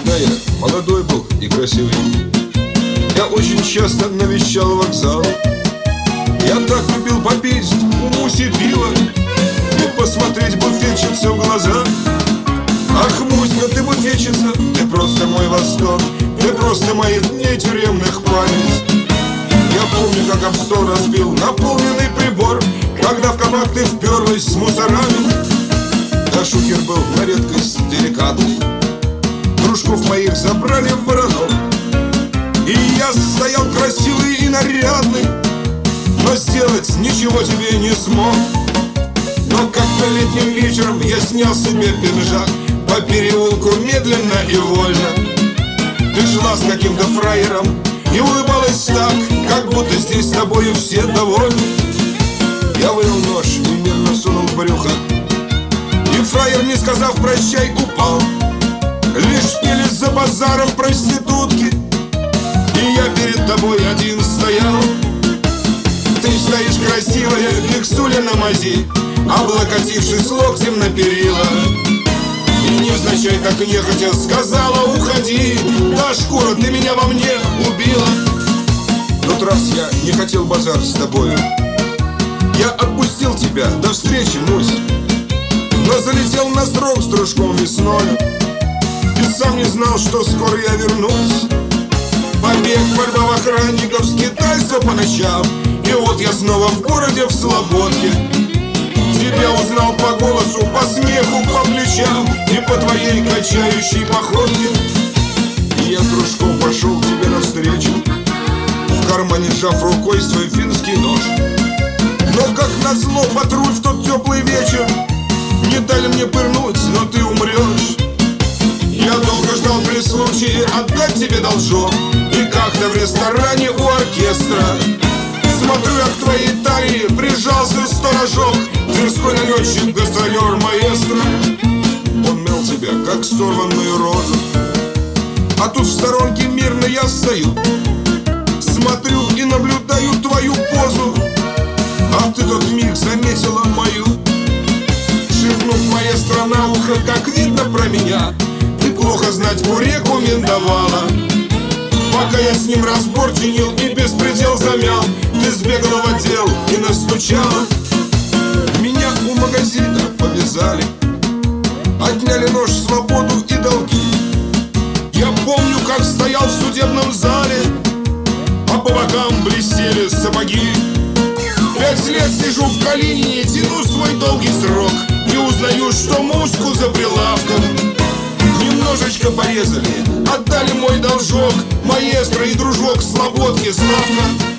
Когда я молодой был и красивый, я очень часто навещал вокзал. Я так любил попить у Муси пиво и посмотреть буфетчице в глаза. Ах, Муська, ты буфетчица, ты просто мой восторг, ты просто моих дней тюремных память. Я помню, как об стол разбил наполненный прибор, когда в кабак ты вперлась с мусорами. Да шухер был на редкость деликатный, дружков моих забрали в Воронов. И я стоял красивый и нарядный, но сделать ничего тебе не смог. Но как-то летним вечером я снял себе пиджак, по переулку медленно и вольно ты шла с каким-то фраером и улыбалась так, как будто здесь с тобою все довольны. Я вынул нож и мирно сунул в брюхо, и фраер, не сказав прощай, упал. Лишь пели за базаром проститутки, и я перед тобой один стоял. Ты стоишь красивая, биксуля на мази, облокотившись локтем на перила, и невзначай так нехотя сказала: уходи, да шкура, ты меня во мне убила. В тот раз я не хотел базар с тобою, я отпустил тебя, до встречи, Мусь, но залетел на срок с дружком весной, и сам не знал, что скоро я вернусь. Побег, борьба охранников, скитальство по ночам, и вот я снова в городе, в Слободке. Тебя узнал по голосу, по смеху, по плечам и по твоей качающей походке. И я с дружком пошел к тебе навстречу, в кармане сжав рукой свой финский нож. Но как назло, патруль в тот теплый вечер не дали мне пырнуть, но ты умрешь. Я долго ждал при случае отдать тебе должок, и как-то в ресторане у оркестра смотрю, я к твоей талии прижался сторожок, тверской налетчик, гастролер, маэстро. Он мел тебя, как сорванную розу, а тут в сторонке мирно я стою, смотрю и наблюдаю твою позу. А ты тот миг заметила мою, шепнув маэстро на ухо, как видно про меня, ты плохо знать порекомендовала. Пока я с ним разборчинил и беспредел замял, ты сбегала в отдел и настучала. Меня у магазина повязали, отняли нож, свободу и долги. Я помню, как стоял в судебном зале, а по бокам блестели сапоги. 5 лет сижу в Калинине, тяну свой долгий срок, не узнаю, что Муську за прилавком немножечко порезали, отдали мой должок маэстро и дружок Слободки Славка.